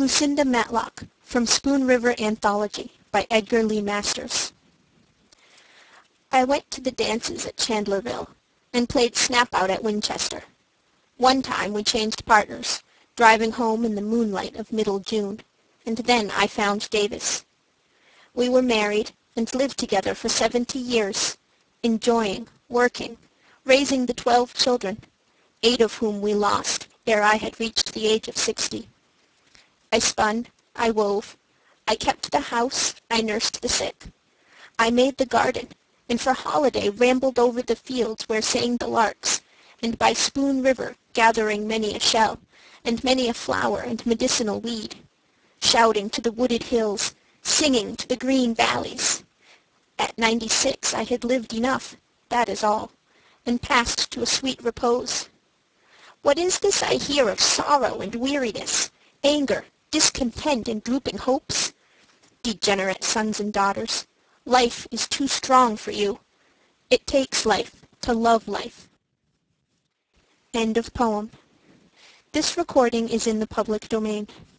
Lucinda Matlock, from Spoon River Anthology, by Edgar Lee Masters. I went to the dances at Chandlerville, and played snap-out at Winchester. One time we changed partners, driving home in the moonlight of middle June, and then I found Davis. We were married, and lived together for 70 years, enjoying, working, raising the 12 children, 8 of whom we lost ere I had reached the age of 60. I spun, I wove, I kept the house, I nursed the sick. I made the garden, and for holiday rambled over the fields where sang the larks, and by Spoon River gathering many a shell, and many a flower and medicinal weed, shouting to the wooded hills, singing to the green valleys. At 96 I had lived enough, that is all, and passed to a sweet repose. What is this I hear of sorrow and weariness, anger, discontent, and drooping hopes? Degenerate sons and daughters, life is too strong for you. It takes life to love life. End of poem. This recording is in the public domain.